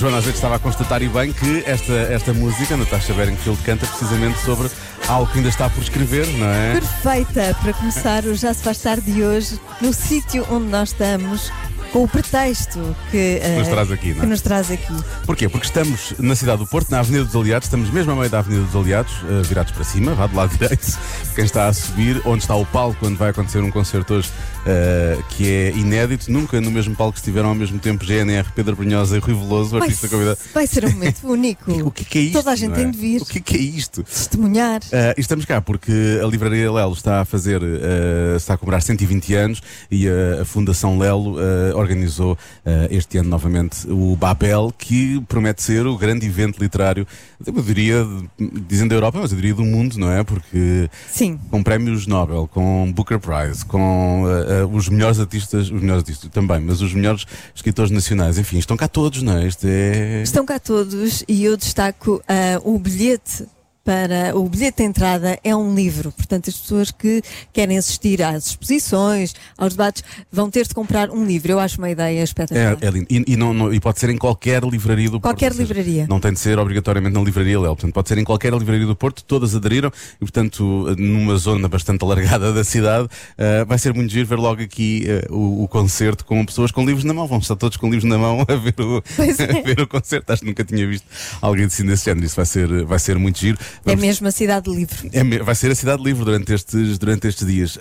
Joana às vezes estava a constatar, e bem, que esta música, Natasha Bedingfield, canta precisamente sobre algo que ainda está por escrever, não é? Perfeita para começar o Já Se Faz Tarde de hoje, no sítio onde nós estamos, com o pretexto que nos traz aqui, não é? que nos traz aqui. Porquê? Porque estamos na cidade do Porto, na Avenida dos Aliados, estamos mesmo a meio da Avenida dos Aliados, virados para cima, vá do lado direito, quem está a subir, onde está o palco, quando vai acontecer um concerto hoje que é inédito, nunca no mesmo palco estiveram ao mesmo tempo GNR, Pedro Brunhosa e Rui Veloso, o artista convidado. Vai ser um momento único. O que é isto? Toda a gente tem de vir. O que é isto? Testemunhar. E estamos cá porque a Livraria Lelo está a fazer, está a comemorar 120 anos e a Fundação Lelo organizou este ano novamente o Babel, que promete ser o grande evento literário, eu diria, dizem da Europa, mas eu diria do mundo, não é? Porque Sim. Com prémios Nobel, com Booker Prize, com os melhores artistas também, mas os melhores escritores nacionais, enfim, estão cá todos, não é? Estão cá todos e eu destaco o bilhete. O bilhete de entrada é um livro, portanto as pessoas que querem assistir às exposições, aos debates, vão ter de comprar um livro. Eu acho uma ideia espetacular. É lindo. E pode ser em qualquer livraria do Porto. Qualquer livraria. Não tem de ser obrigatoriamente na Livraria Lelo, portanto pode ser em qualquer livraria do Porto, todas aderiram e portanto numa zona bastante alargada da cidade vai ser muito giro ver logo aqui o concerto com pessoas com livros na mão. Vão estar todos com livros na mão a ver a ver o concerto. Acho que nunca tinha visto alguém assim desse género. Isso vai ser muito giro. É mesmo a Cidade Livre. Vai ser a Cidade Livre durante estes dias.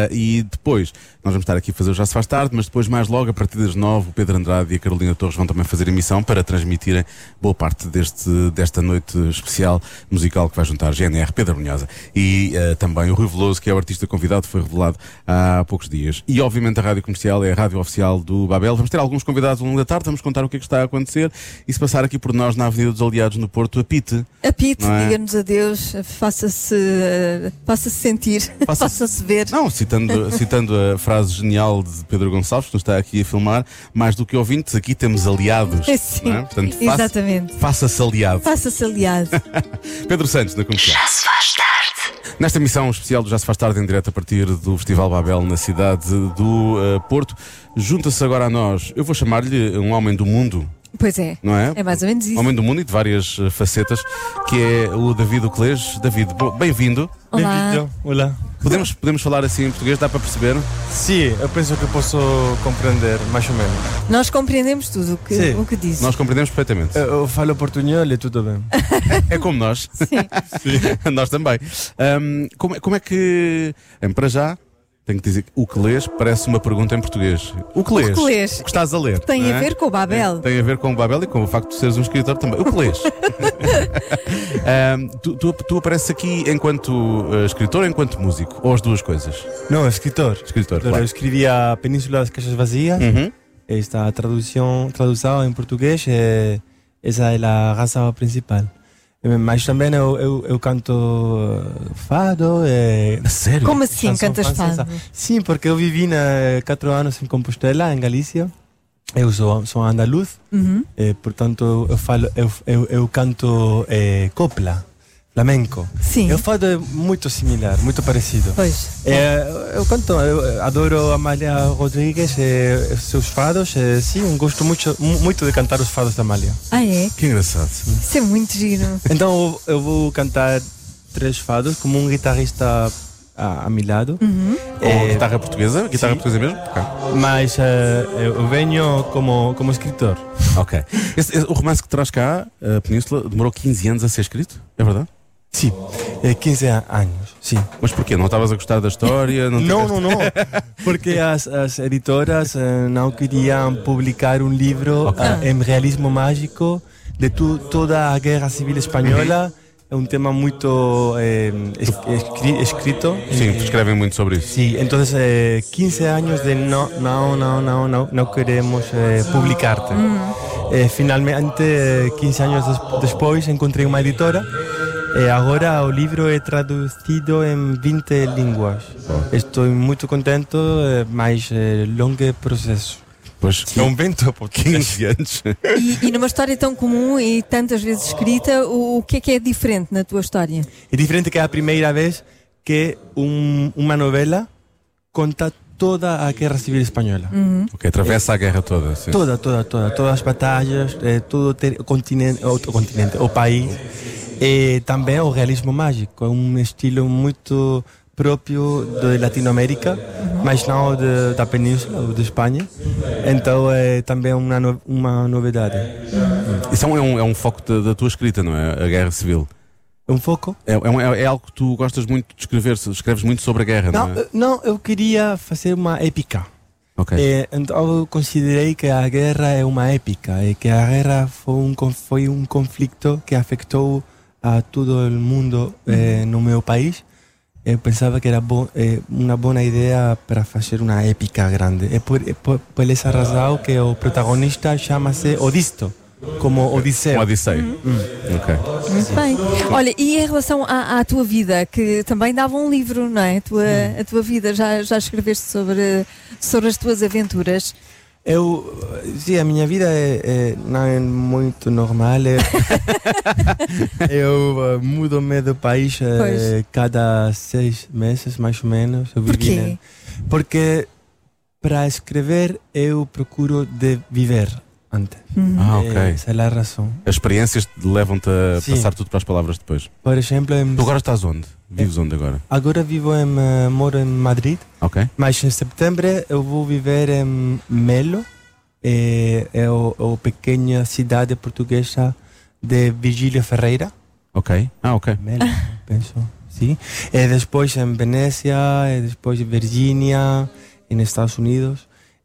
E depois, nós vamos estar aqui a fazer o Já Se Faz Tarde, mas depois, mais logo, a partir das 9, o Pedro Andrade e a Carolina Torres vão também fazer emissão para transmitirem boa parte desta noite especial musical que vai juntar GNR, Pedro Brunhosa e também o Rui Veloso, que é o artista convidado, foi revelado há poucos dias. E, obviamente, a Rádio Comercial é a rádio oficial do Babel. Vamos ter alguns convidados ao longo da tarde, vamos contar o que é que está a acontecer e se passar aqui por nós na Avenida dos Aliados, no Porto, apite. Apite, diga-nos adeus. Faça-se sentir, faça-se ver. Não, citando a frase genial de Pedro Gonçalves, que nos está aqui a filmar, mais do que ouvintes, aqui temos aliados. Sim, não é? Portanto, exatamente. Faça-se aliado. Faça-se aliado. Pedro Santos, na Comercial. Já se faz tarde. Nesta emissão especial do Já Se Faz Tarde, em direto a partir do Festival Babel na cidade do Porto, junta-se agora a nós, eu vou chamar-lhe um homem do mundo. Pois é, não é? É mais ou menos isso. Homem do mundo e de várias facetas, que é o David Uclês. David, bem-vindo. Olá. Bem-vindo. Olá. Podemos falar assim em português? Dá para perceber? Sim, eu penso que posso compreender, mais ou menos. Nós compreendemos tudo o que diz. Nós compreendemos perfeitamente. Eu falo portunhol e tudo bem. É como nós. Sim. Nós também. Como é que, para já, tenho que dizer que o que lês parece uma pergunta em português. O que lês? O que estás a ler? Tem a ver com o Babel. Tem a ver com o Babel e com o facto de seres um escritor também. O que lês? Tu apareces aqui enquanto escritor ou enquanto músico? Ou as duas coisas? Não, escritor. Escritor, claro. Eu escrevi a Península das Caixas Vazias. Esta tradução em português, essa é a razão principal. Mas também eu canto fado. Sério? Como assim cantas fado? Sim, porque eu vivi 4 anos em Compostela, em Galícia. Eu sou andaluz, portanto eu canto copla, flamenco. Sim. O fado é muito similar, muito parecido. Pois. Eu adoro Amália Rodrigues e seus fados. Sim, eu gosto muito de cantar os fados da Amália. Ah, é? Que engraçado. Isso é muito giro. Então eu vou cantar 3 fados como um guitarrista a meu lado. Com guitarra portuguesa? Guitarra portuguesa mesmo? Okay. Mas eu venho como escritor. Ok. O romance que traz cá, a Península, demorou 15 anos a ser escrito? É verdade? Sim, 15 anos, sim. Mas porquê? Não estavas a gostar da história? Não. Porque as editoras não queriam publicar um livro em realismo mágico de toda a Guerra Civil Espanhola. É um tema muito escrito. Sim, escrevem muito sobre isso. Sim, então 15 anos de não queremos publicar-te. Finalmente, 15 anos depois, encontrei uma editora. E agora o livro é traduzido em 20 línguas. Estou muito contente, mas longo processo. Pois, é um vento por 15 anos. E numa história tão comum e tantas vezes escrita, o que é diferente na tua história? É diferente que é a primeira vez que uma novela conta toda a Guerra Civil Espanhola. Ok, atravessa a guerra toda. Sim. Todas as batalhas, todo o continente, o país. E também o realismo mágico, é um estilo muito próprio de Latinoamérica, mas não da Península ou de Espanha. Então é também uma novidade. Isso é um foco da tua escrita, não é? A guerra civil. Um foco? É algo que tu gostas muito de escrever, escreves muito sobre a guerra, não é? Não, eu queria fazer uma épica. Ok. Então eu considerei que a guerra é uma épica e que a guerra foi um conflito que afetou a todo o mundo no meu país. Eu pensava que era uma boa ideia para fazer uma épica grande. É por essa razão que o protagonista chama-se Odisto, como Odisseu. Odisseio. Ok. Muito bem. Olha, e em relação à tua vida, que também dava um livro, não é? A tua vida, já escreveste sobre as tuas aventuras? Sim, a minha vida não é muito normal. Eu mudo-me do país cada 6 meses, mais ou menos. Por quê? Porque para escrever eu procuro de viver antes. Ok. Essa é a razão. As experiências levam-te a Sim. passar tudo para as palavras depois. Por exemplo, Tu agora estás onde? Vives onde agora? agora moro em Madrid. Ok. Mas em setembro eu vou viver em Melo, é a pequena cidade portuguesa de Virgílio Ferreira. Ok. Ok. Melo, penso, sim. E depois em Venécia, e depois em Virgínia, nos Estados Unidos.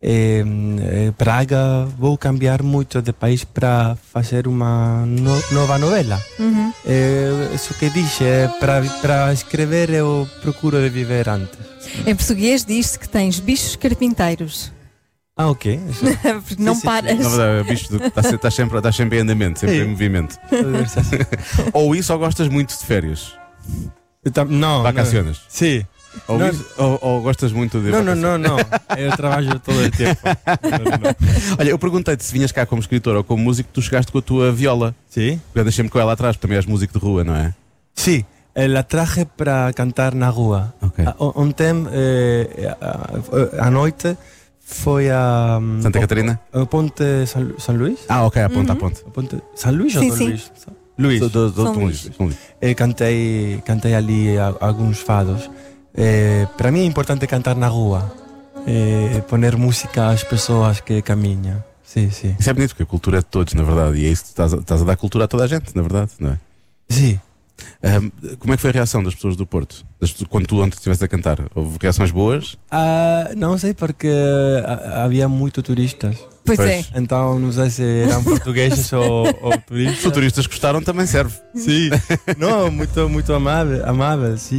Praga, vou cambiar muito de país para fazer uma nova novela. Isso que diz, para escrever eu procuro de viver antes. Em português diz-se que tens bichos carpinteiros. Ok. Porque não sim, paras. Na verdade, bicho, estás sempre em andamento, sempre em movimento. Ou isso ou gostas muito de férias? Não. Vacaciones? Sim. Ou gostas muito de vacaciones? Não. Eu trabalho todo o tempo. Olha, eu perguntei-te se vinhas cá como escritor ou como músico, tu chegaste com a tua viola. Sim? Eu andei sempre com ela atrás, porque também és músico de rua, não é? Sim. La traje para cantar na rua. Ok. Ontem, à noite, foi a Santa Catarina? ao Ponte São Luís. Ok, a ponte. Ponte São Luís Sim, ou sim. Luís? Luís. São Luís. Cantei ali alguns fados. Para mim é importante cantar na rua, poner música às pessoas que caminham. Sim. Isso é bonito, porque a cultura é de todos, na verdade. E é isso que estás a dar cultura a toda a gente, na verdade, não é? Sim. Como é que foi a reação das pessoas do Porto? Quando tu ontem estiveste a cantar? Houve reações boas? Não sei, porque havia muito turistas. Pois Pois. é. Então não sei se eram portugueses ou Se os turistas. turistas gostaram, também serve. Sim. Não, muito amável. Sim.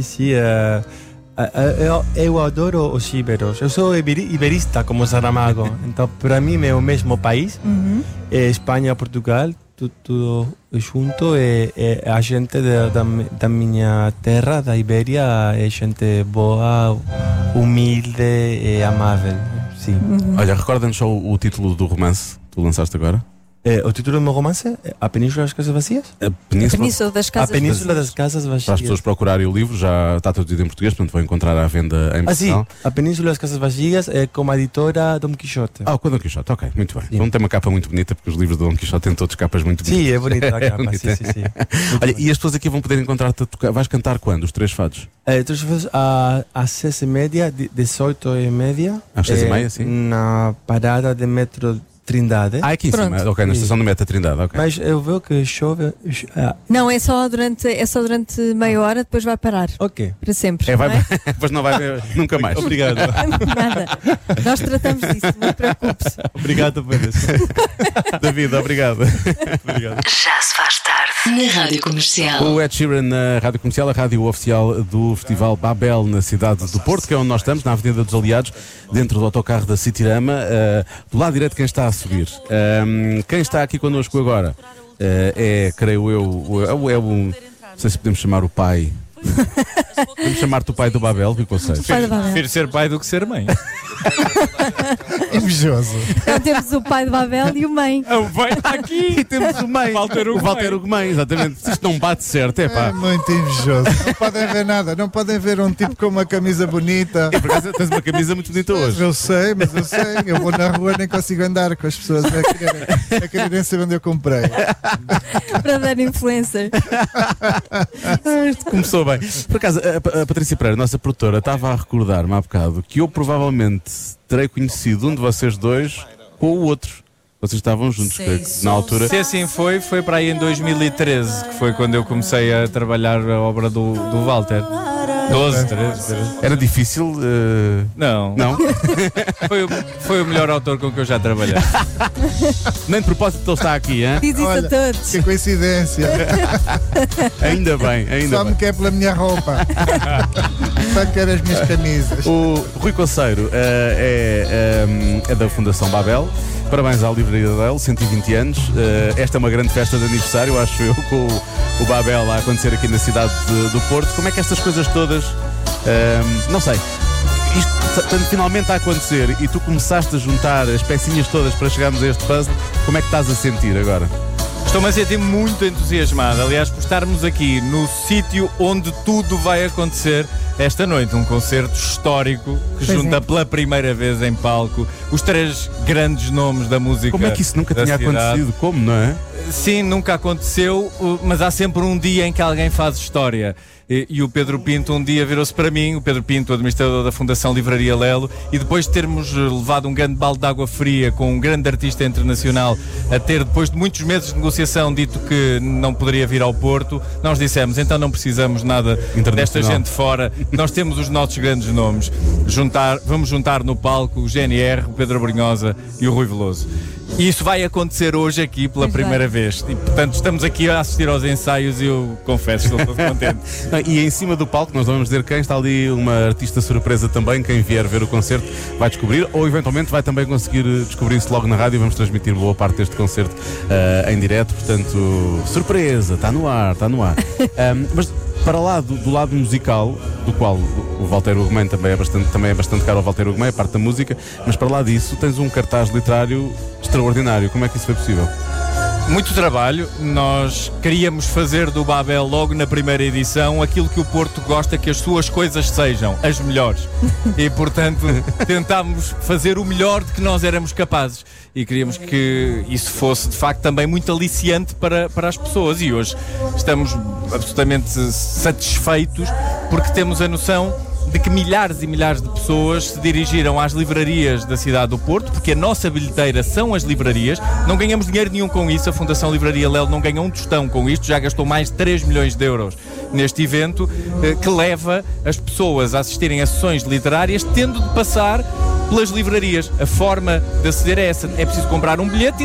Eu adoro os íberos. Eu sou iberista, como Saramago. Então, para mim, é o mesmo país. Espanha, Portugal, tudo junto. E a gente da minha terra, da Ibéria, é gente boa, humilde e amável. Sim. Olha, recorda-nos só o título do romance que tu lançaste agora? O título do meu romance é A Península das Casas Vazias? A Península. Península das A Casas Península Vazias. das Casas Vazias. Para as pessoas procurarem o livro, já está traduzido em português, portanto vão encontrar à venda em Sim, Portugal. A Península das Casas Vazias é como a editora Dom Quixote. Com o Dom Quixote, ok, muito bem. Sim. Então tem uma capa muito bonita, porque os livros do Dom Quixote têm todos capas muito bonitas. Sim, é bonita a capa. bonita. Sim. Olha, e as pessoas aqui vão poder encontrar-te a tocar. Vais cantar quando? Os 3 fados? Então, às 6h30, 18h30. Às 6h30, sim. Na parada de metro Trindade. Aqui em cima. Pronto. Ok, na estação do Meta Trindade, ok. Mas eu vejo que chove. Não, é só durante meia hora, depois vai parar. Ok. Para sempre. Vai, não é? depois não vai ver nunca mais. Obrigado. Nada. Nós tratamos disso, não te preocupes. Obrigado por isso. David, obrigado. Obrigado. Já se faz tarde na Rádio Comercial. O Ed Sheeran na Rádio Comercial, a rádio oficial do Festival Babel na cidade do Porto, que é onde nós estamos, na Avenida dos Aliados, dentro do autocarro da Citirama, do lado direito quem está a subir. Quem está aqui connosco agora creio eu, não sei se podemos chamar o pai. Podemos chamar-te o pai do Babel, que conceito. Pai do Babel. Prefiro ser pai do que ser mãe. Invejoso. Então temos o pai de Babel e o mãe. Vai aqui! E temos o mãe, Walter o Walter Ugumem, exatamente. Se isto não bate certo, é pá. É muito invejoso. Não podem ver nada. Não podem ver um tipo com uma camisa bonita. Por acaso tens uma camisa muito bonita hoje. Eu sei. Eu vou na rua, nem consigo andar com as pessoas a quererem saber onde eu comprei. Para dar influencer. Isto começou bem. Por acaso, a Patrícia Pereira, nossa produtora, estava a recordar-me há bocado que eu provavelmente terei conhecido um de vocês dois com o outro. Vocês estavam juntos, creio que na altura. Se assim foi para aí em 2013, que foi quando eu comecei a trabalhar a obra do Walter. 13. Era difícil? Não. Não? Foi o melhor autor com que eu já trabalhei. Nem de propósito ele está aqui, hein? Diz isso a todos. Que coincidência. Ainda bem, ainda Só bem. me quer pela minha roupa. Só quer as minhas camisas. O Rui Conceiro é da Fundação Babel. Parabéns à livraria dele, 120 anos. Esta é uma grande festa de aniversário, acho eu, com o Babel a acontecer aqui na cidade do Porto. Como é que estas coisas todas, não sei, isto finalmente a acontecer e tu começaste a juntar as pecinhas todas para chegarmos a este puzzle, como é que estás a sentir agora? Estou-me a sentir muito entusiasmado, aliás, por estarmos aqui no sítio onde tudo vai acontecer esta noite. Um concerto histórico que junta pela primeira vez em palco os 3 grandes nomes da música. Como é que isso nunca tinha acontecido? Como, não é? Sim, nunca aconteceu, mas há sempre um dia em que alguém faz história. E o Pedro Pinto um dia virou-se para mim, o Pedro Pinto, administrador da Fundação Livraria Lelo, e depois de termos levado um grande balde de água fria com um grande artista internacional a ter, depois de muitos meses de negociação, dito que não poderia vir ao Porto, nós dissemos, então não precisamos nada desta gente fora, nós temos os nossos grandes nomes. Vamos juntar no palco o GNR, o Pedro Brunhosa e o Rui Veloso. E isso vai acontecer hoje aqui pela primeira vez. E, portanto, estamos aqui a assistir aos ensaios e eu confesso, estou todo contente. E em cima do palco, nós vamos dizer quem está ali, uma artista surpresa também. Quem vier ver o concerto vai descobrir, ou eventualmente vai também conseguir descobrir-se logo na rádio. Vamos transmitir boa parte deste concerto em direto. Portanto, surpresa, está no ar, está no ar. Mas para lá do lado musical, do qual o Walter Ugumem também é bastante caro ao Walter Ugumem, a parte da música, mas para lá disso tens um cartaz literário extraordinário. Como é que isso foi possível? Muito trabalho. Nós queríamos fazer do Babel logo na primeira edição aquilo que o Porto gosta que as suas coisas sejam, as melhores. E portanto tentámos fazer o melhor de que nós éramos capazes. E queríamos que isso fosse de facto também muito aliciante para as pessoas. E hoje estamos absolutamente satisfeitos porque temos a noção de que milhares e milhares de pessoas se dirigiram às livrarias da cidade do Porto, porque a nossa bilheteira são as livrarias. Não ganhamos dinheiro nenhum com isso, a Fundação Livraria Lelo não ganha um tostão com isto, já gastou mais de 3 milhões de euros neste evento, que leva as pessoas a assistirem a sessões literárias, tendo de passar pelas livrarias. A forma de aceder é essa. É preciso comprar um bilhete,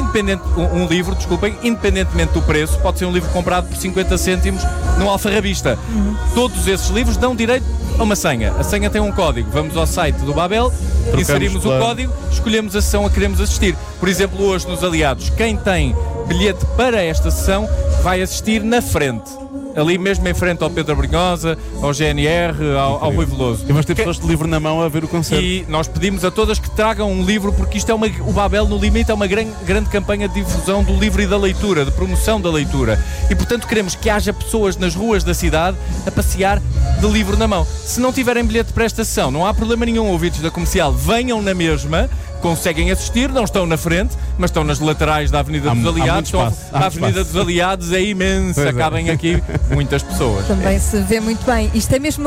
independentemente do preço. Pode ser um livro comprado por 50 cêntimos no Alfarrabista. Todos esses livros dão direito a uma senha. A senha tem um código. Vamos ao site do Babel, inserimos o código, escolhemos a sessão a que queremos assistir. Por exemplo, hoje nos Aliados, quem tem bilhete para esta sessão vai assistir na frente. Ali mesmo em frente ao Pedro Brunhosa, ao GNR, ao Rui Veloso. E vamos ter pessoas de livro na mão a ver o concerto. E nós pedimos a todas que tragam um livro, porque isto é o Babel no Limite é uma grande campanha de difusão do livro e da leitura, de promoção da leitura. E portanto queremos que haja pessoas nas ruas da cidade a passear de livro na mão. Se não tiverem bilhete para esta sessão, não há problema nenhum, ouvintes da Comercial, venham na mesma. Conseguem assistir, não estão na frente, mas estão nas laterais da Avenida dos Aliados. A Avenida dos Aliados é imensa, cabem aqui muitas pessoas. Também se vê muito bem. Isto é mesmo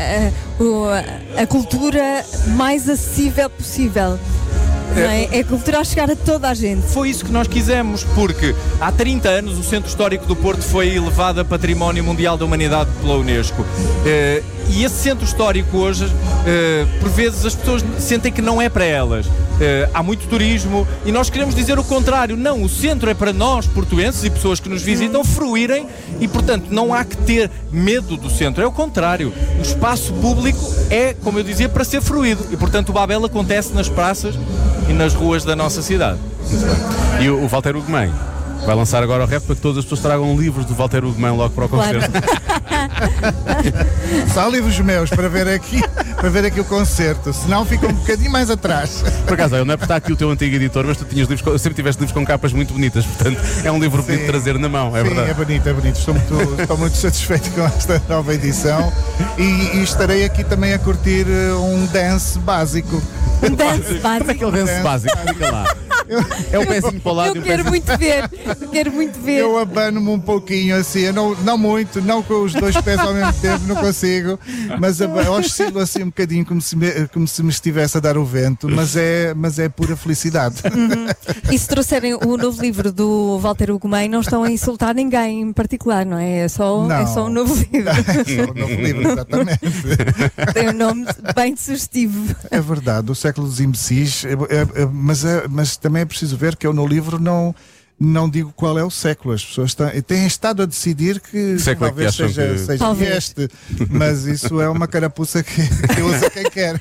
a cultura mais acessível possível. Não é? É a cultura a chegar a toda a gente. Foi isso que nós quisemos, porque há 30 anos o Centro Histórico do Porto foi elevado a Património Mundial da Humanidade pela Unesco. E esse centro histórico hoje, por vezes as pessoas sentem que não é para elas. Há muito turismo e nós queremos dizer o contrário. Não, o centro é para nós, portuenses e pessoas que nos visitam, fruírem e, portanto, não há que ter medo do centro. É o contrário. O espaço público é, como eu dizia, para ser fruído. E, portanto, o Babel acontece nas praças e nas ruas da nossa cidade. E o Walter Ugumem vai lançar agora o rap para que todas as pessoas tragam livros do Walter Ugumem logo para o concerto. Claro. Só livros meus para ver aqui o concerto, senão fica um bocadinho mais atrás. Por acaso, não é porque está aqui o teu antigo editor, mas tu tinhas livros, sempre tiveste livros com capas muito bonitas, portanto é um livro bonito de trazer na mão, é verdade. É bonito, é bonito. Estou muito satisfeito com esta nova edição e estarei aqui também a curtir um dance básico. Um dance Como é que é o dance básico? Fica lá. É o pezinho para o lado e Eu o quero pezinho... muito ver. Eu abano-me um pouquinho assim, eu não muito, não com os dois pés ao mesmo tempo, não consigo, mas oscilo assim um bocadinho como se me estivesse a dar o vento, mas é pura felicidade. E se trouxerem o novo livro do Walter Ugumem, não estão a insultar ninguém em particular, não é? É só um novo livro. É um novo livro, exatamente. Tem um nome bem sugestivo. É verdade, o século dos imbecis, mas também é preciso ver que eu no livro não digo qual é o século. As pessoas têm estado a decidir que século talvez é que seja Talvez. este, mas isso é uma carapuça que usa quem quer.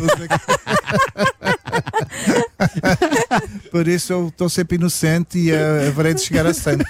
Por isso eu estou sempre inocente e haverei de chegar a santo.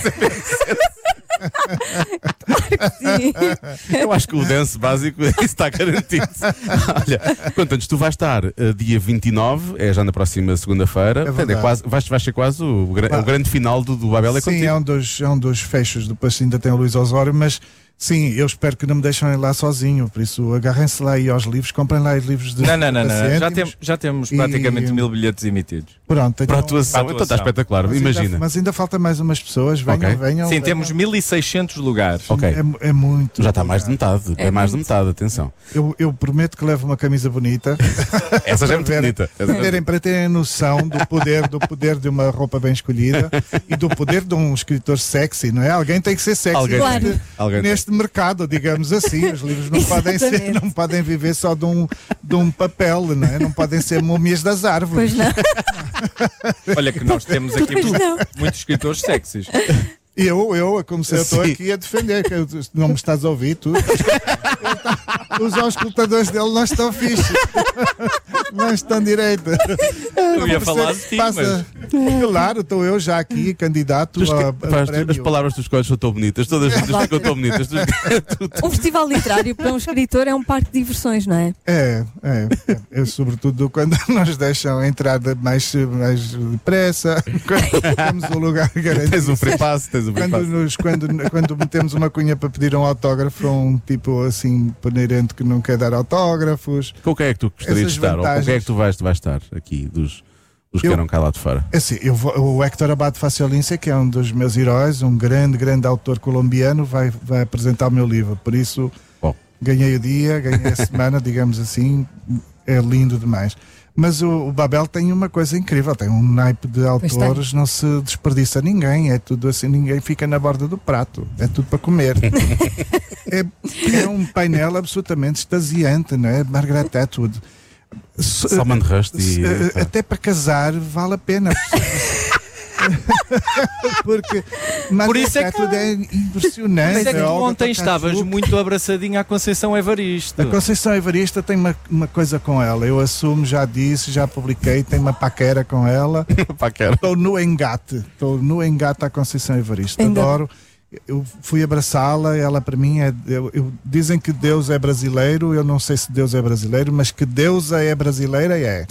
Sim. Eu acho que o dance básico isso está garantido. Olha, quanto tu vais estar dia 29, é já na próxima segunda-feira. verdade. Vai ser quase o grande final do Babel é Sim, contigo. é um dos fechos. Depois ainda tem o Luís Osório, mas sim, eu espero que não me deixem lá sozinho. Por isso, agarrem-se lá aí aos livros, comprem lá os livros de. Não. Já temos praticamente 1000 bilhetes emitidos. Pronto, Para a atuação, então está espetacular. Imagina. Mas ainda falta mais umas pessoas. Venham. Sim, temos 1600 lugares. Ok. É muito. Já está mais de metade. É mais de metade, atenção. Eu prometo que levo uma camisa bonita. Essa já é muito bonita. Para terem noção do poder de uma roupa bem escolhida e do poder de um escritor sexy, não é? Alguém tem que ser sexy Alguém neste mercado, digamos assim. Os livros não podem viver só de um papel, não é? Não podem ser múmias das árvores. Pois não. Olha que nós temos aqui Pois não. muitos escritores sexys. Eu como se eu estou Sim. aqui a defender, que não me estás a ouvir, tu. Os auscultadores dele não estão fixe. Não estão direito. Eu ia falar de ti, mas... Claro, estou eu já aqui, candidato a prémio. As palavras que tu escolhes são tão bonitas, todas juntas ficam tão bonitas. Um festival literário para um escritor é um parque de diversões, não é? É, sobretudo quando nos deixam entrar mais depressa, quando temos um lugar garantido. Tens um free pass, Quando metemos uma cunha para pedir um autógrafo a um tipo assim peneirente que não quer dar autógrafos. Com quem é que tu gostarias de estar? Ou com quem é que tu vais estar aqui dos que eram cá lá de fora? Assim, o Héctor Abad Faciolince, que é um dos meus heróis, um grande autor colombiano, vai apresentar o meu livro. Por isso, ganhei o dia, ganhei a semana, digamos assim, é lindo demais. Mas o Babel tem uma coisa incrível, tem um naipe de autores, não se desperdiça ninguém, é tudo assim, ninguém fica na borda do prato, é tudo para comer. é um painel absolutamente extasiante, não é? Margaret Atwood. Salman Rushdie até para casar vale a pena. Porque Por isso é que é impressionante. Mas é que ontem estavas muito abraçadinho à Conceição Evaristo. A Conceição Evaristo tem uma coisa com ela. Eu assumo, já disse, já publiquei, tenho uma paquera com ela. Estou no engate à Conceição Evaristo. Adoro. Eu fui abraçá-la, ela para mim dizem que Deus é brasileiro, eu não sei se Deus é brasileiro, mas que Deusa é brasileira é.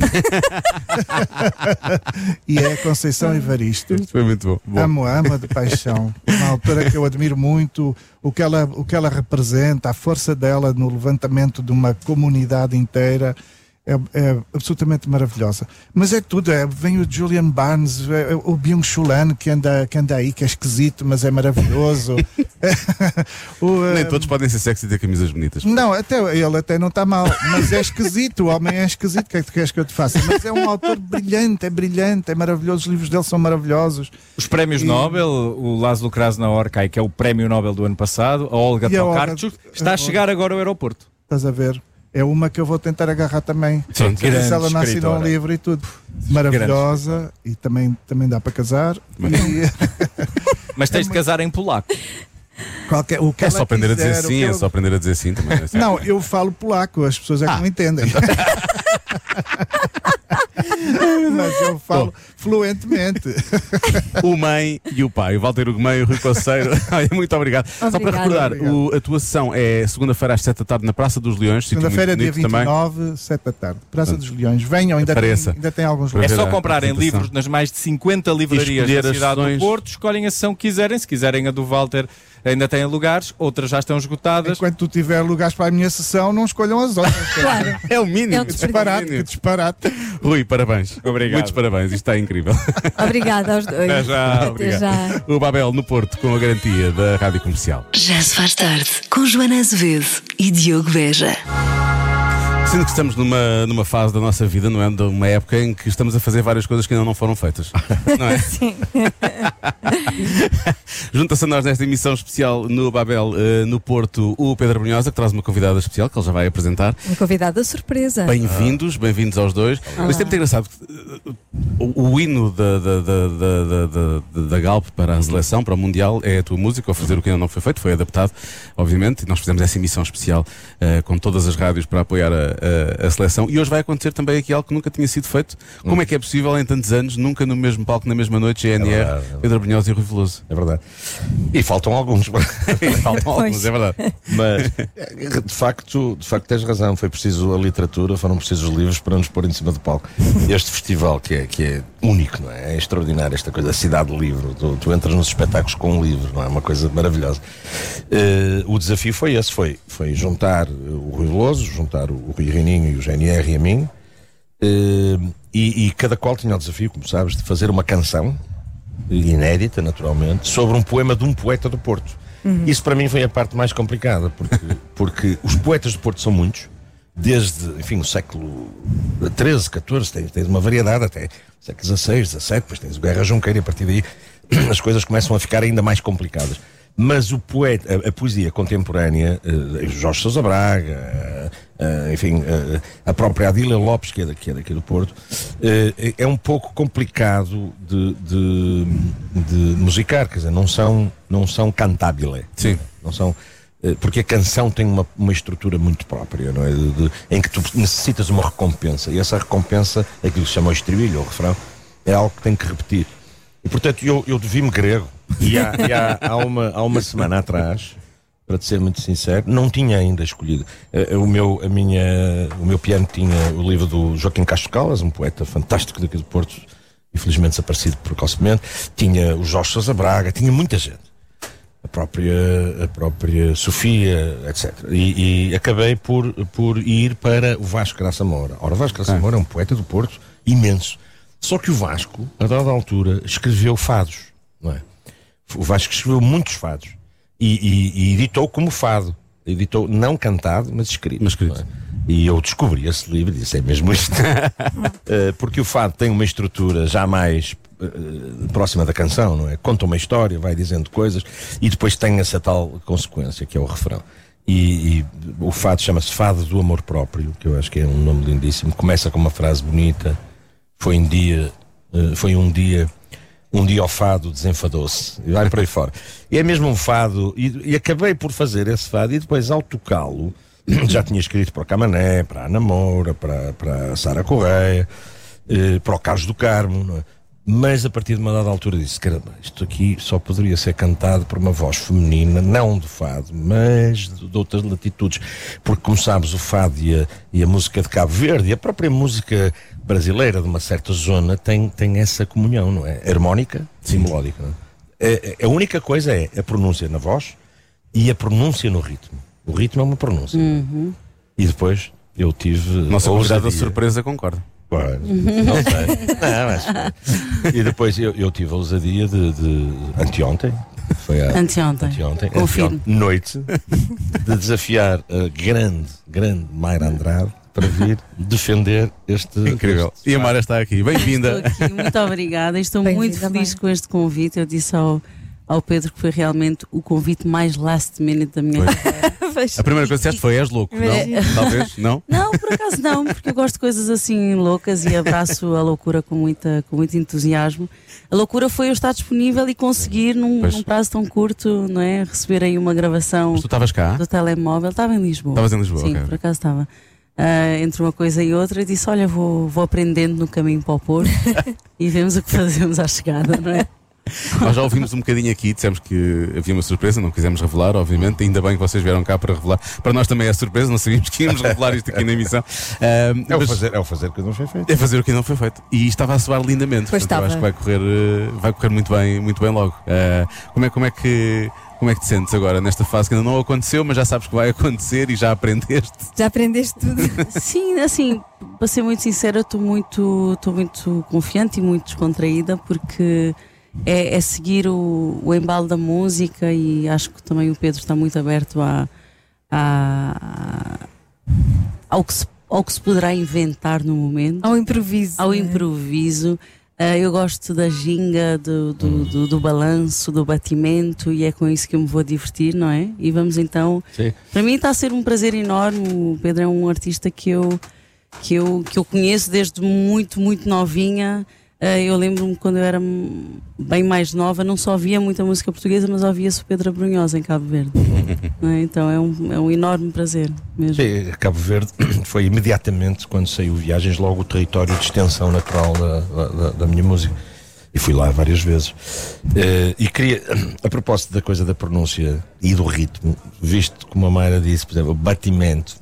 E é a Conceição Evaristo. Isto foi muito bom. Amo de paixão. Uma autora que eu admiro muito, o que ela representa, a força dela no levantamento de uma comunidade inteira. É absolutamente maravilhosa. Mas é tudo, vem o Julian Barnes, o Byung-Chul Han que anda aí, que é esquisito, mas é maravilhoso. Nem todos podem ser sexy e ter camisas bonitas. Não, ele até não está mal, mas é esquisito, o homem é esquisito, o que é que tu queres que eu te faça? Mas é um autor brilhante, é maravilhoso, os livros dele são maravilhosos. Os prémios Nobel, o Laszlo Krasna-Orkai, que é o prémio Nobel do ano passado, a Olga Tokarczuk, está a chegar agora ao aeroporto. Estás a ver? É uma que eu vou tentar agarrar também. Sim, se ela não assinou um livro e tudo. Maravilhosa. E também dá para casar. Mas tens de casar em polaco. O que é só aprender a dizer sim, é só aprender a dizer sim também. Não, eu falo polaco, as pessoas é que não entendem. Mas eu falo fluentemente. O Mãe e o Pai, o Walter Ugumem e o Rui Conceiro. Olha, muito obrigado. Só para recordar, a tua sessão é segunda-feira às 7 da tarde na Praça dos Leões. Segunda-feira, dia 29, 7 da tarde. Praça dos Leões. Venham, ainda tem alguns lugares. É só comprarem livros nas mais de 50 livrarias da cidade do Porto. Escolhem a sessão que quiserem. Se quiserem a do Walter, ainda têm lugares, outras já estão esgotadas. Enquanto tu tiver lugares para a minha sessão, não escolham as outras. Claro. É o mínimo. É um disparate, que disparate. Rui, parabéns. Obrigado. Muitos parabéns, isto está incrível. Obrigada aos dois. Até já, obrigado. Já. O Babel no Porto, com a garantia da Rádio Comercial. Já se faz tarde, com Joana Azevedo e Diogo Beja. Sinto que estamos numa fase da nossa vida, não é? De uma época em que estamos a fazer várias coisas que ainda não foram feitas. Não é? Sim. Junta-se a nós nesta emissão especial no Babel, no Porto, o Pedro Brunhosa, que traz uma convidada especial que ele já vai apresentar. Uma convidada surpresa. Bem-vindos aos dois. Mas é muito engraçado o hino da Galp para a seleção, para o Mundial, é a tua música, ao fazer o que ainda não foi feito, foi adaptado, obviamente, e nós fizemos essa emissão especial com todas as rádios para apoiar a seleção, e hoje vai acontecer também aqui algo que nunca tinha sido feito. Como é que é possível em tantos anos, nunca no mesmo palco, na mesma noite, GNR, Pedro Brunhosa e Rui Veloso? É verdade. E faltam alguns. É verdade. Mas, de facto tens razão. Foi preciso a literatura, foram precisos os livros para nos pôr em cima do palco. Este festival que é único, não é? É extraordinário esta coisa, a cidade do livro. Tu entras nos espetáculos com um livro, não é? Uma coisa maravilhosa. O desafio foi esse, foi juntar o Rui Veloso, juntar o Rui Reininho e o GNR e a mim, e cada qual tinha o desafio, como sabes, de fazer uma canção inédita, naturalmente, sobre um poema de um poeta do Porto. Isso para mim foi a parte mais complicada, porque os poetas do Porto são muitos, desde, enfim, o século XIII, XIV, tens uma variedade até século XVI, XVII, depois tens o Guerra Junqueira, e a partir daí as coisas começam a ficar ainda mais complicadas. Mas o poeta, a poesia contemporânea, Jorge Sousa Braga, enfim, a própria Adília Lopes, que é daqui do Porto, é um pouco complicado de musicar, quer dizer, não são cantabile. Sim. Não são, porque a canção tem uma estrutura muito própria, não é? Em que tu necessitas uma recompensa, e essa recompensa, aquilo que se chama o estribilho, ou o refrão, é algo que tem que repetir. E portanto eu devi-me grego, e há uma semana atrás, para te ser muito sincero, não tinha ainda escolhido. O meu piano tinha o livro do Joaquim Castro Caldas, um poeta fantástico daqui do Porto, infelizmente desaparecido precocemente. Tinha o Jorge Sousa Braga, tinha muita gente. A própria Sofia, etc. E acabei por ir para o Vasco Graça Moura. Ora, o Vasco Graça Moura é um poeta do Porto imenso. Só que o Vasco, a dada altura, escreveu fados, não é? O Vasco escreveu muitos fados e editou como fado. Editou não cantado, mas escrito. Não é? E eu descobri esse livro e disse, é mesmo isto. Porque o fado tem uma estrutura já mais próxima da canção, não é? Conta uma história, vai dizendo coisas e depois tem essa tal consequência, que é o refrão. E o fado chama-se Fado do Amor Próprio, que eu acho que é um nome lindíssimo. Começa com uma frase bonita. Foi um dia o fado desenfadou-se, e vai por aí fora. E é mesmo um fado, e acabei por fazer esse fado, e depois ao tocá-lo, já tinha escrito para o Camané, para a Ana Moura, para a Sara Correia, para o Carlos do Carmo, não é? Mas a partir de uma dada altura disse, caramba, isto aqui só poderia ser cantado por uma voz feminina, não do fado, mas de outras latitudes, porque como sabes o fado e a música de Cabo Verde e a própria música brasileira de uma certa zona tem essa comunhão, não é? Harmónica e melódica, não é? A única coisa é a pronúncia na voz e a pronúncia no ritmo. O ritmo é uma pronúncia. E depois eu tive... Nossa convidada surpresa concorda. Não sei. Mas... E depois eu tive a ousadia de anteontem. Foi anteontem. Noite, de desafiar a grande Mayra Andrade para vir defender este... Incrível. E a Mayra está aqui. Bem-vinda. Estou aqui, muito obrigada. Estou muito feliz com este convite. Eu disse ao Pedro que foi realmente o convite mais last minute da minha carreira. A primeira coisa que disseste foi, és louco, não? Talvez, não? Não, por acaso não, porque eu gosto de coisas assim loucas e abraço a loucura com muito entusiasmo. A loucura foi eu estar disponível e conseguir, num prazo tão curto, não é? Receber aí uma gravação. Mas tu estavas cá? Do telemóvel. Estava em Lisboa. Estavas em Lisboa, sim, okay. Por acaso estava. entre uma coisa e outra, e disse: olha, vou aprendendo no caminho para o Porto e vemos o que fazemos à chegada, não é? Nós já ouvimos um bocadinho aqui, dissemos que havia uma surpresa, não quisemos revelar, obviamente. Ainda bem que vocês vieram cá para revelar. Para nós também é surpresa, não sabíamos que íamos revelar isto aqui na emissão. É o fazer o que não foi feito. É fazer o que não foi feito. E estava a soar lindamente. Pois portanto, eu acho que vai correr muito bem logo. Como é que te sentes agora nesta fase que ainda não aconteceu, mas já sabes que vai acontecer e já aprendeste? Já aprendeste tudo? Sim, assim, para ser muito sincera, estou muito confiante e muito descontraída, porque é seguir o embalo da música, e acho que também o Pedro está muito aberto ao que se poderá inventar no momento. Ao improviso. Ao improviso. Eu gosto da ginga, do balanço, do batimento, e é com isso que eu me vou divertir, não é? E vamos então. Sim. Para mim está a ser um prazer enorme. O Pedro é um artista que eu conheço desde muito, muito novinha. Eu lembro-me quando eu era bem mais nova, não só ouvia muita música portuguesa, mas ouvia-se o Pedro Abrunhosa em Cabo Verde. Então é um enorme prazer mesmo. Sim, Cabo Verde foi imediatamente, quando saiu Viagens, logo o território de extensão natural da minha música. E fui lá várias vezes. E queria, a propósito da coisa da pronúncia e do ritmo, visto como a Mayra disse, por exemplo, o batimento.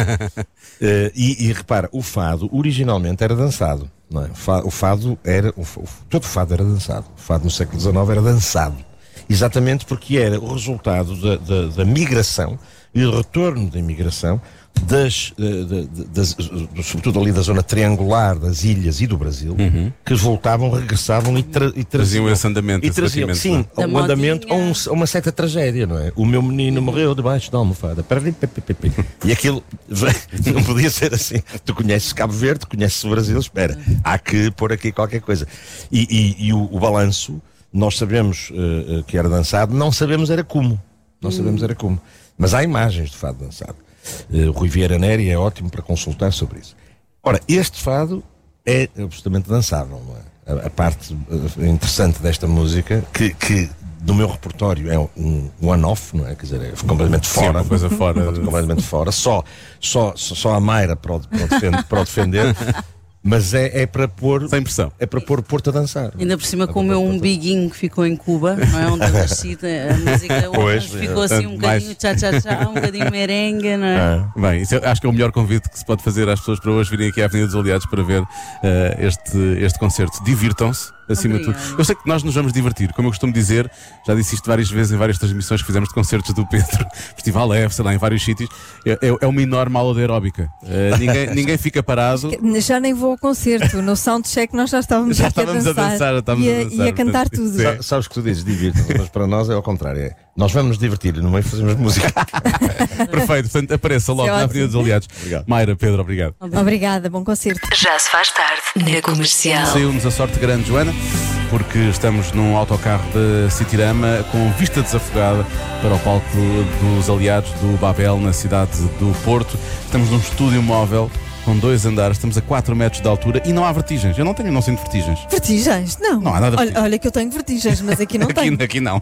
E repara, o fado originalmente era dançado. Não é? O fado era. Todo o fado era dançado. O fado no século XIX era dançado. Exatamente porque era o resultado da migração e o retorno da imigração sobretudo ali da zona triangular das ilhas e do Brasil, que voltavam, regressavam e traziam esse andamento, esse traziam, sim, um andamento a uma certa tragédia, não é? O meu menino morreu debaixo da almofada. E aquilo não podia ser assim. Tu conheces Cabo Verde, conheces o Brasil, espera, há que pôr aqui qualquer coisa. E o balanço, nós sabemos que era dançado, não sabemos era como. Mas há imagens de fado dançado. O Rui Vieira Neri é ótimo para consultar sobre isso. Ora, este fado é absolutamente dançável, não é? A parte interessante desta música, que do meu repertório é um one-off, não é? Quer dizer, é completamente fora. Sim, uma coisa fora. Completamente fora. Só a Mayra para o defender. Mas é para pôr. Sem pressão. É para pôr Porto a dançar. Ainda por cima, com o meu umbiguinho que ficou em Cuba, não é? Onde eu nasci, a música pois, ficou assim um bocadinho tchá-tchá-tchá, um bocadinho merengue, não é? Bem, isso acho que é o melhor convite que se pode fazer às pessoas para hoje virem aqui à Avenida dos Aliados para ver este concerto. Divirtam-se. Acima de tudo. Eu sei que nós nos vamos divertir, como eu costumo dizer, já disse isto várias vezes em várias transmissões que fizemos de concertos do Pedro, Festival F, sei lá, em vários sítios. É uma enorme aula de aeróbica. Ninguém fica parado. Já nem vou ao concerto, no soundcheck nós já estávamos a dançar e a cantar tudo. Sabes que tu dizes divirtam-se, mas para nós é ao contrário. Nós vamos nos divertir, no meio fazemos música. Perfeito, portanto apareça logo na Avenida dos Aliados. Obrigado. Mayra, Pedro, obrigado. Obrigada, bom concerto. Já se faz tarde na Comercial. Saiu-nos a sorte grande, Joana, porque estamos num autocarro da Citirama com vista desafogada para o palco dos Aliados do Babel, na cidade do Porto. Estamos num estúdio móvel com 2 andares, estamos a 4 metros de altura e não há vertigens. Eu não sinto vertigens. Vertigens? Não. Não há nada de vertigens. Olha que eu tenho vertigens, mas aqui não tenho. Aqui não.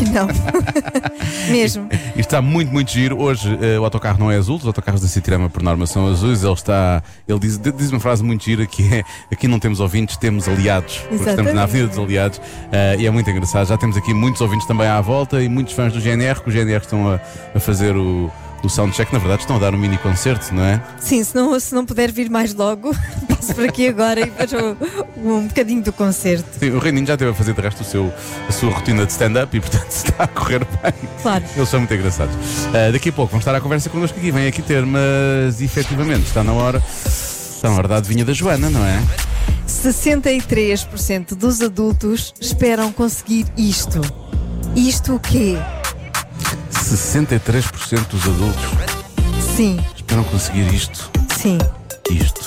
Mesmo. Isto está muito, muito giro. Hoje o autocarro não é azul, os autocarros da Citirama por norma são azuis. Ele diz uma frase muito gira que é: aqui não temos ouvintes, temos aliados. Porque estamos na Avenida dos Aliados e é muito engraçado. Já temos aqui muitos ouvintes também à volta e muitos fãs do GNR, que o GNR estão a fazer o soundcheck. Na verdade estão a dar um mini concerto, não é? Sim, se não puder vir mais logo, passo por aqui agora e vejo um bocadinho do concerto. Sim, o Reininho já esteve a fazer de resto a sua rotina de stand-up e portanto está a correr bem. Claro. Eles são muito engraçados. Daqui a pouco vão estar à conversa connosco aqui, vem aqui ter, mas efetivamente está na hora da adivinha da Joana, não é? 63% dos adultos esperam conseguir isto. Isto o quê? 63% dos adultos Sim. esperam conseguir isto. Sim. Isto.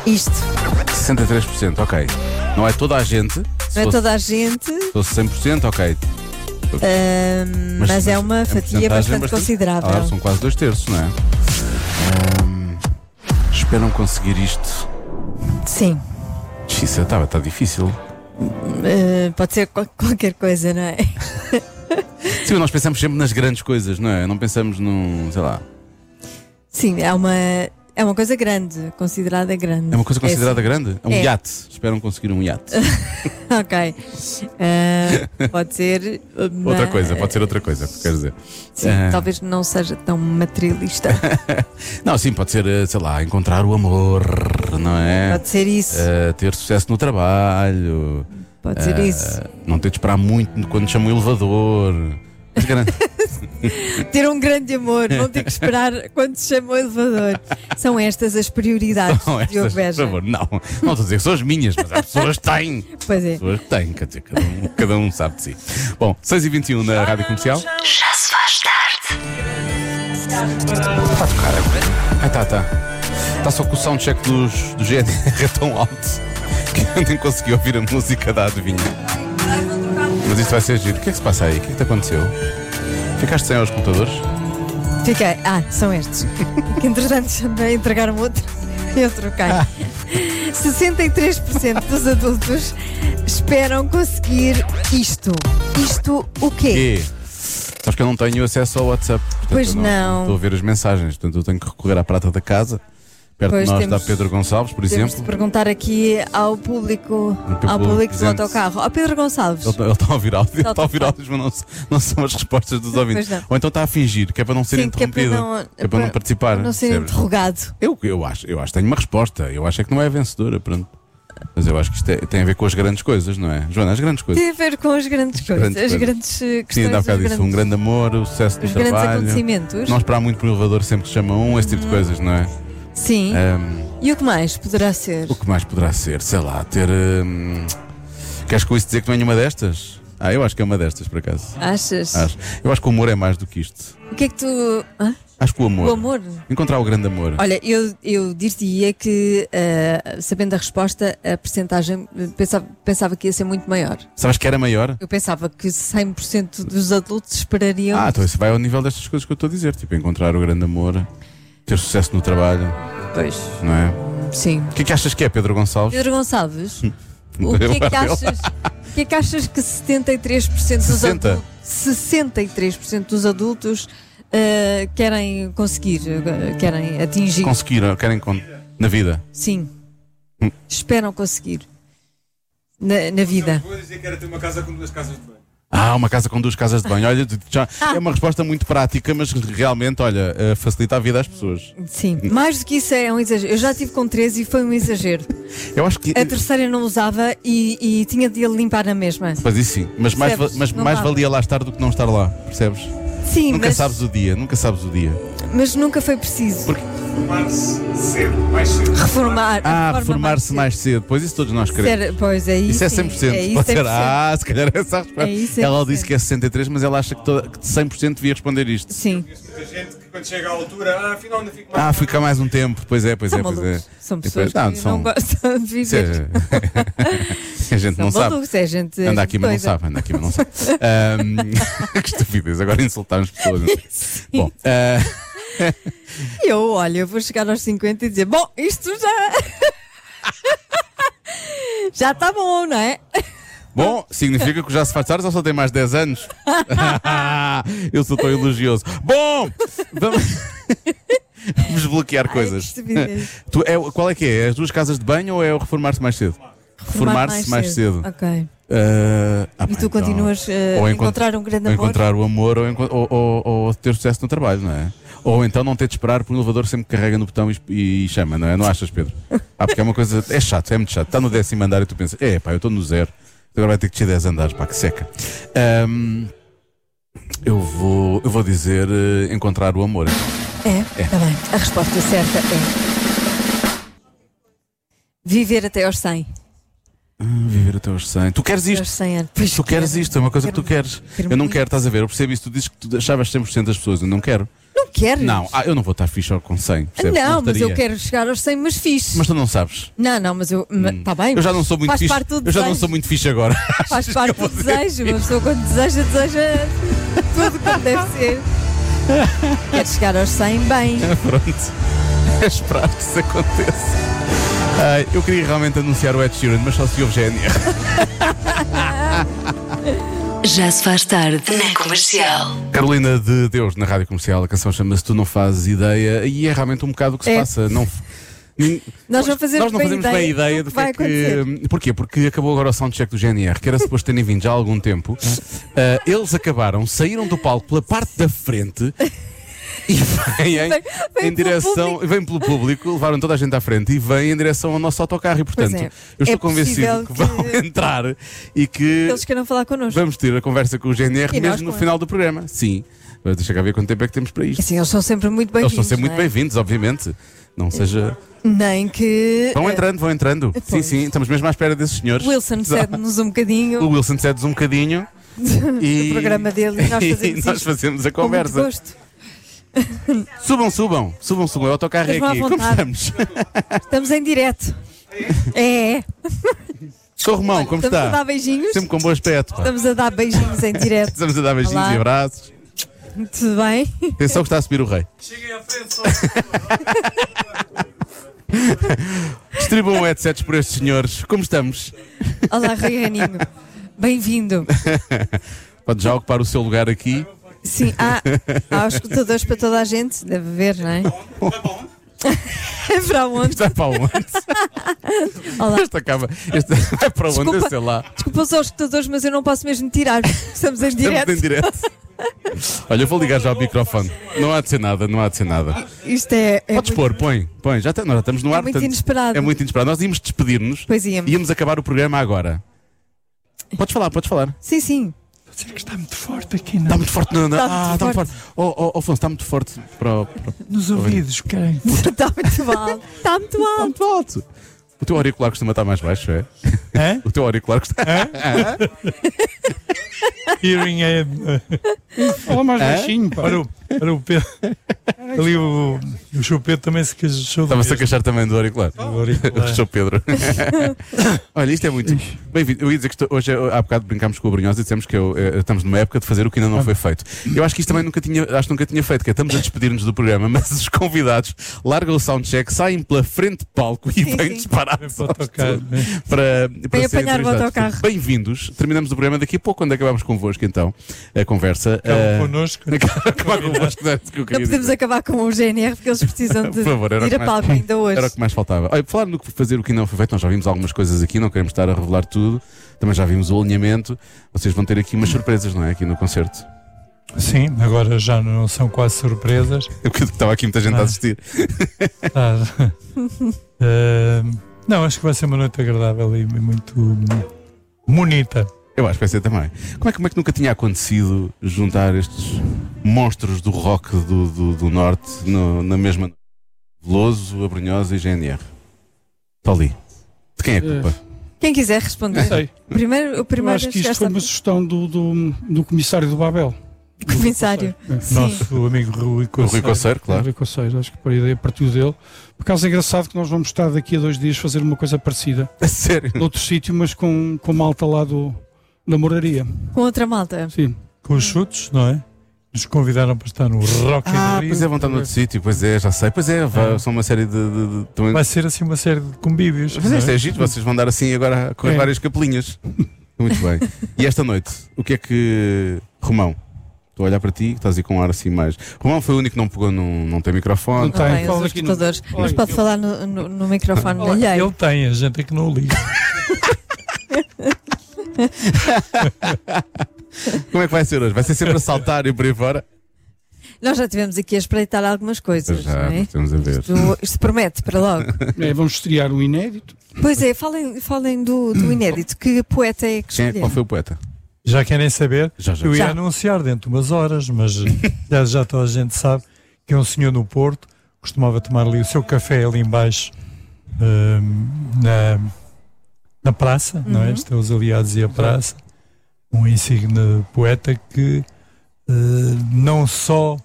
63%, ok. Não é toda a gente. Não é toda a gente. Se fosse 100%, ok. Mas é uma fatia bastante considerável. São quase 2/3, não é? Esperam conseguir isto. Sim. Isso está difícil. Pode ser qualquer coisa, não é? Sim, nós pensamos sempre nas grandes coisas, não é? Não pensamos num, sei lá. Sim, É uma coisa grande, considerada grande. É uma coisa considerada assim. grande? É um iate. Esperam conseguir um iate. Ok. Pode ser. Outra coisa, pode ser outra coisa, quer dizer. Sim, talvez não seja tão materialista. Não, sim, pode ser, sei lá, encontrar o amor, não é? Pode ser isso. Ter sucesso no trabalho. Pode ser isso. Não ter de esperar muito quando chama o elevador. Ter um grande amor, não ter que esperar quando se chama o elevador. São estas as prioridades, Diogo Beja. Por favor, não estou a dizer que são as minhas, mas as pessoas têm. Pois é. As pessoas têm, quer dizer, cada um sabe de si. Bom, 6h21 na Rádio Comercial. Já se faz tarde. Está a tocar. Tá. Está só que o soundcheck do GNR é tão alto que eu nem consegui ouvir a música da adivinha. Mas isto vai ser giro. O que é que se passa aí? O que é que te aconteceu? Ficaste sem aos computadores? Fiquei. São estes. Que entretanto também entregaram outro. Eu troquei. 63% dos adultos esperam conseguir isto. Isto o quê? Sabes que eu não tenho acesso ao WhatsApp. Portanto, Pois eu não. Estou a ver as mensagens. Portanto, eu tenho que recorrer à prata da casa. Perto Pois de nós temos- está Pedro Gonçalves, por Temos exemplo. de perguntar aqui ao público do presente. autocarro. Ao Pedro Gonçalves. Ele está a ouvir áudio, Está está a ouvir áudios, mas não são as respostas dos ouvintes. Pois não. Ou então está a fingir, que é para não ser Sim, que é para interrompido. não- Que é para não participar. Não ser percebes? interrogado. Eu acho que tenho uma resposta. Eu acho é que não é vencedora, pronto. Mas eu acho que isto tem a ver com as grandes coisas, não é? Joana, as grandes coisas. Tem a ver com as grandes coisas, grandes as coisas. grandes questões, Sim, ainda há bocado os disse, um grandes- grande amor, o sucesso do os grandes trabalho. acontecimentos. Não esperar muito por um elevador sempre que se chama esse tipo de coisas, não é? Sim. E o que mais poderá ser? O que mais poderá ser? Sei lá, ter. Queres com isso dizer que não é nenhuma destas? Eu acho que é uma destas, por acaso. Achas? Acho. Eu acho que o amor é mais do que isto. O que é que tu. Hã? Acho que o amor. O amor? Encontrar o grande amor. Olha, eu dir-te-ia que, sabendo a resposta, a percentagem pensava que ia ser muito maior. Sabes que era maior? Eu pensava que 100% dos adultos esperariam. Então isso vai ao nível destas coisas que eu estou a dizer. Tipo, encontrar o grande amor, ter sucesso no trabalho, Pois. não é? Sim. O que é que achas que é, Pedro Gonçalves? Pedro Gonçalves, o que é que achas que 73% dos 60? adultos, 63% dos adultos querem conseguir, querem atingir? Conseguir, querem na vida. Sim. Esperam conseguir na vida. Vou dizer que era ter uma casa com 2 casas de banho. Uma casa com 2 casas de banho. Olha, já é uma resposta muito prática, mas realmente, olha, facilita a vida às pessoas. Sim. Mais do que isso é um exagero. Eu já tive com 13 e foi um exagero. Eu acho que. A terceira eu não usava e tinha de limpar na mesma. Mas isso sim, mas mais, Percebes? Não mais dava. valia lá estar do que não estar lá, percebes? Sim, Nunca mas, sabes o dia, mas nunca foi preciso. Formar-se cedo, mais cedo. Reformar. Reformar-se mais cedo, pois isso todos nós queremos. Pois é isso. Isso é sim. 100%. É isso, Pode ser, 100%. se calhar é essa a resposta. É isso, Ela 100%. disse que é 63, mas ela acha que 100% devia responder isto. Sim. Muita gente que quando chega à altura, afinal ainda fico mais. Fica mais um tempo. Pois é. São malucos. São pessoas que não gostam de Isso é- viver. A gente não São sabe. malucos, é gente. Anda aqui, mas não doida. sabe. Que estupidez, agora insultar as pessoas. Bom, Eu vou chegar aos 50 e dizer: bom, isto já. Já está bom, não é? bom, significa que já se faz tarde ou só tem mais 10 anos? Eu sou tão elogioso. Bom, vamos bloquear coisas. que estupidez. Qual é que é? As 2 casas de banho ou é o reformar-se mais cedo? Reformar-se mais cedo. Ok. E tu então, continuas ou a encontrar um grande ou amor. encontrar o amor ou ter sucesso no trabalho, não é? Ou então não ter de esperar por um elevador sempre que carrega no botão e chama, não é? Não achas, Pedro? Porque é uma coisa. É chato, é muito chato. Está no 10º andar e tu pensas, eu estou no 0, agora vai ter que descer 10 andares, que seca. Eu vou dizer encontrar o amor. Está bem. A resposta certa é viver até aos 100. Viver até aos 100. Tu queres Até aos isto? 100 anos. Pois Tu queres quero. isto, é uma coisa que tu Quero- queres. quero Eu não muito. quero, estás a ver? Eu percebo isso. Tu dizes que tu achavas 100% das pessoas. Eu não quero. Não queres? Não, eu não vou estar fixe com 100. Percebes? Não, mas eu estaria. quero chegar aos 100, mas fixe. Mas tu não sabes. Não, mas eu. Está bem. Eu já não sou muito faz fixe. parte do Eu já não desejo. sou muito fixe agora. Faz parte do desejo. Uma pessoa quando deseja tudo como deve ser. Quero chegar aos 100 bem. Pronto. É esperar que isso aconteça. Eu queria realmente anunciar o Ed Sheeran, mas só se ouve GNR. Já se faz tarde na Comercial. Carolina de Deus na Rádio Comercial, a canção chama-se Tu Não Fazes Ideia e é realmente um bocado o que se passa. Nós não fazemos bem ideia do que é que. Porquê? Porque acabou agora o soundcheck do GNR, que era suposto terem vindo já há algum tempo. Eles saíram do palco pela parte da frente e vêm pelo público, levaram toda a gente à frente e vêm em direção ao nosso autocarro. E portanto, eu estou convencido que vão entrar e que eles queiram falar connosco. Vamos ter a conversa com o GNR mesmo no final do programa. Sim. Deixa cá ver quanto tempo é que temos para isto. Sim, eles são sempre muito bem-vindos. Eles são sempre muito bem-vindos, obviamente. Não seja. Nem que. Vão entrando. Sim, estamos mesmo à espera desses senhores. O Wilson cede-nos um bocadinho. O Wilson cede-nos um bocadinho. E o programa dele e nós fazemos a conversa. Com muito gosto. Subam. O autocarro é aqui. Como estamos? Estamos em direto. É. Sou Romão, como está? Estamos a dar beijinhos. Sempre com bom aspecto. Estamos a dar beijinhos em direto. Estamos a dar beijinhos e abraços. Tudo bem? Atenção que está a subir o rei. Cheguei à frente só. Distribuam headsets por estes senhores. Como estamos? Olá, Rui Raninho. Bem-vindo. Pode já ocupar o seu lugar aqui. Sim, há escutadores para toda a gente. Deve haver, não é? Para onde? Está para onde? Olá. Este vai para onde? Sei lá. Desculpa só os escutadores, mas eu não posso mesmo tirar. Estamos em direto. Olha, eu vou ligar já ao microfone. Não há de ser nada. Isto é Podes pôr, põe. Nós já estamos no ar. Muito inesperado. É muito inesperado. Nós íamos despedir-nos. Pois íamos. Íamos acabar o programa agora. Podes falar. Sim. Você que está muito forte aqui, não? Está muito forte, não. Está muito forte. Afonso, está muito forte para nos ouvidos, quem? Está muito alto. O teu auricular costuma estar mais baixo, é? É? O teu auricular costuma. Hearing aid. Fala mais baixinho, pá. Para o Pedro. Ali o Sr. Pedro também se queixou. Estava-se a queixar também do auricular. O Sr. Pedro. Olha, isto é muito bem-vindo. Eu ia dizer que hoje, há bocado, brincámos com o Brunhosa e dissemos que estamos numa época de fazer o que ainda não foi feito. Eu acho que isto também nunca tinha feito, que é estamos a despedir-nos do programa, mas os convidados largam o soundcheck, saem pela frente de palco e vêm disparados para apanhar o autocarro. Bem-vindos. Terminamos o programa daqui a pouco, quando acabamos convosco, então, a conversa. Connosco. Acabar convosco. Não podemos acabar com o GNR porque eles precisam de ir a palco ainda hoje. Era o que mais faltava. Olha, falar no que fazer o que não foi feito, nós já vimos algumas coisas aqui, não queremos estar a revelar tudo. Também já vimos o alinhamento. Vocês vão ter aqui umas surpresas, não é? Aqui no concerto. Sim, agora já não são quase surpresas. Porque estava aqui muita gente a assistir. Não, acho que vai ser uma noite agradável e muito bonita. Eu acho que vai ser também. Como é que nunca tinha acontecido juntar estes monstros do rock do Norte na mesma Veloso, Abrunhosa e GNR? Está ali. De quem é a culpa? Quem quiser responder. Não sei. O primeiro acho que isto foi uma sugestão do comissário do Babel. Comissário. Nosso amigo Rui Conceiro, claro. Rui Conceiro, acho que a ideia partiu dele. Por acaso é engraçado que nós vamos estar daqui a 2 dias fazer uma coisa parecida. A sério? Noutro sítio, mas com malta lá da moraria. Com outra malta? Sim. Com os chutes, não é? Nos convidaram para estar no Rock in Rio. Pois é, vão estar noutro sítio, pois é, já sei. Pois é, são uma série de... Vai ser assim uma série de convívios. Mas isto é giro, vocês vão dar assim agora com as várias capelinhas. Muito bem. E esta noite, o que é que... Romão, estou a olhar para ti, estás aí com um ar assim mais... Romão foi o único que não pegou, não tem microfone. Não tem, os escutadores. Mas pode falar no microfone alheio. Ele tem, a gente é que não o liga. Como é que vai ser hoje? Vai ser sempre a saltar e por aí fora? Nós já tivemos aqui a espreitar algumas coisas. Já, não é? Estamos a ver. Isto promete para logo. Vamos estrear um inédito. Pois é, falem do inédito. Que poeta é que escolheram? Qual foi o poeta? Já querem saber? Já. Eu ia anunciar dentro de umas horas, mas já toda a gente sabe que é um senhor no Porto, costumava tomar ali o seu café ali embaixo na praça, não é? Estão os aliados e a praça. Um insigne poeta que não só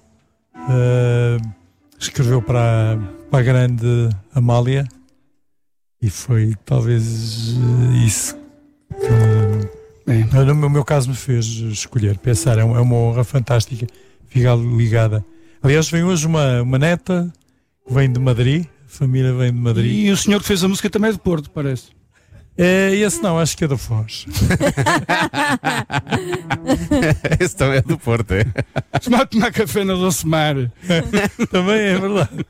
escreveu para a grande Amália, e foi talvez isso que no meu caso me fez escolher, pensar, é uma honra fantástica ficar ligada. Aliás, vem hoje uma neta que vem de Madrid, a família vem de Madrid. E o senhor que fez a música também é de Porto, parece. Esse não, acho que é da Foz. Esse também é do Porto, é? Tomar café na Doce Mar. Também é verdade.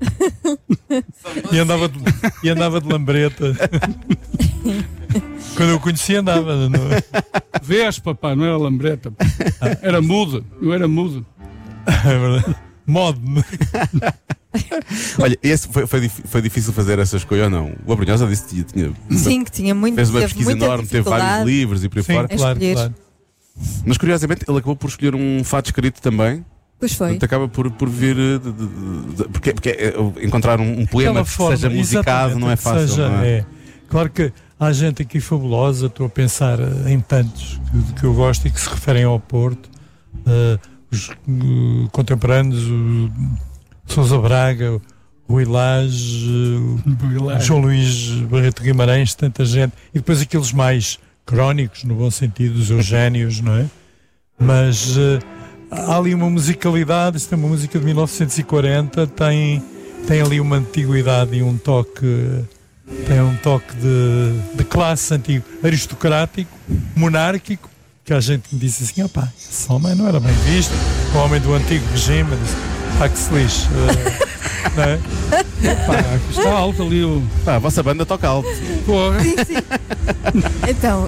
E andava de lambreta. Quando eu o conheci andava. Não? Vespa, pá, não era lambreta. Era mudo, não era mudo. É verdade. Mod. Olha, esse foi difícil fazer essa escolha ou não? O Abrunhosa disse que tinha. Sim, que tinha muito. Fez uma pesquisa enorme, teve vários livros e por aí fora. Claro. Mas curiosamente ele acabou por escolher um fato escrito também. Pois foi. Portanto, acaba por vir. Porque encontrar um poema que seja musicado não é fácil. Não é? Claro que há gente aqui fabulosa, estou a pensar em tantos que eu gosto e que se referem ao Porto. Os contemporâneos, o Sousa Braga, o Rui Lage, o João Luís Barreto Guimarães, tanta gente, e depois aqueles mais crónicos, no bom sentido, os Eugénios, não é? Mas há ali uma musicalidade, esta é uma música de 1940, tem ali uma antiguidade e um toque, tem um toque de classe antigo, aristocrático, monárquico, que a gente me disse assim, opá, esse homem não era bem visto, o homem do antigo regime, disse, pá, que se lixe, não é? Pá, está alto ali o... Pá, a vossa banda toca alto. Porra. Sim. Então.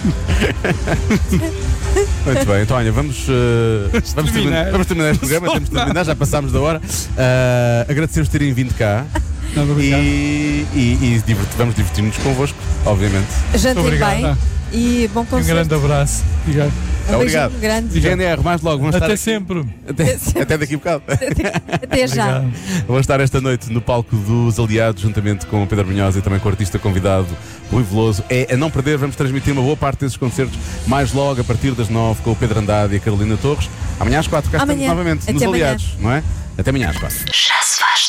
Muito bem, então olha, vamos terminar este programa, temos de terminar, já passámos da hora. Agradecer-vos terem vindo cá. E vamos divertir-nos convosco, obviamente. Jantem bem e bom concerto. Um grande abraço. Obrigado. Obrigado. Grande. GNR, mais logo. Vamos Até estar sempre. Até daqui a bocado. Até já. Vamos estar esta noite no palco dos Aliados, juntamente com o Pedro Brunhosa e também com o artista convidado Rui Veloso. É a não perder, vamos transmitir uma boa parte desses concertos mais logo, a partir das 9, com o Pedro Andrade e a Carolina Torres. Amanhã às 4, cá estamos novamente, nos Aliados, não é? Até amanhã às 4. Já se faz.